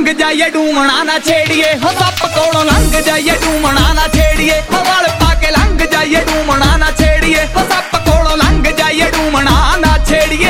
लंघ जाइए डूमना ना छेड़िए हो सप कोलों लंघ जाइए डूमना ना छेड़िए हो वल पाके लंघ जाइए डूमना ना छेड़िए हो सप कोलों लंघ जाइए डूमना ना छेड़िए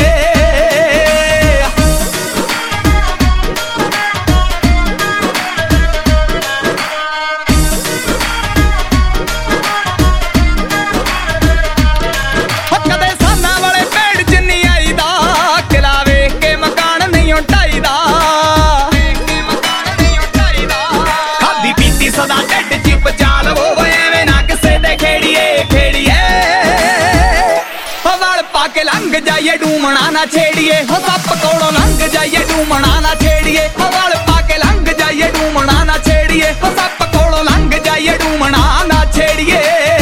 लंघ जाइए डूमना ना छेड़िए हो सप कोलों लंघ जाइए डूमना ना छेड़िए हो वल पाके लंघ जाइए डूमना ना छेड़िए हो सप कोलों लंघ जाइए डूमना ना छेड़िए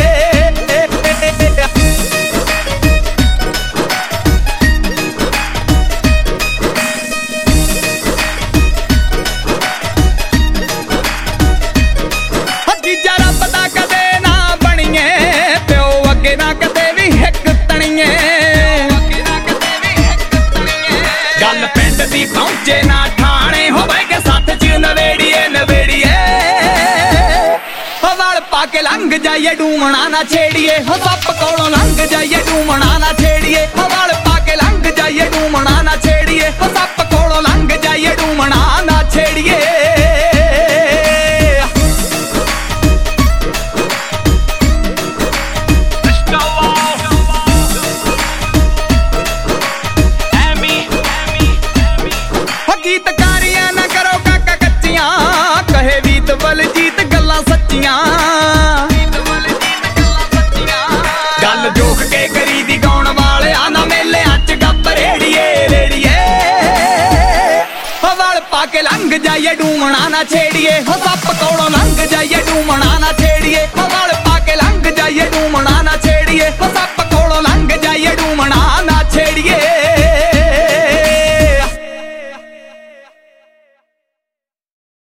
जीजा रब दा कदे ना बणीए प्यो अगे ना कदे भी हिक तणीए पहुंचे ना ठाणे हो के साथ च नवेड़िए नवेड़िए हो वल पाके लंघ जाइए डूमना ना छेड़िए हो सप कोलों लंघ जाइए डूमना ना छेड़िए हो वल पाके लंघ जाइए डूमना ना छेड़िए हो सप कोलों लंघ जाइए डूमना ना छेड़िए गीतकारियां ना करो काका कच्चियां कहे वीत बलजीत गल्लां सच्चियां गल जोख के करी दी गाउण वाले ना मेले अच गप रेड़िए रेड़िए हो वल पाके लंघ जाइए डूमना ना छेड़िए हो सप कोलों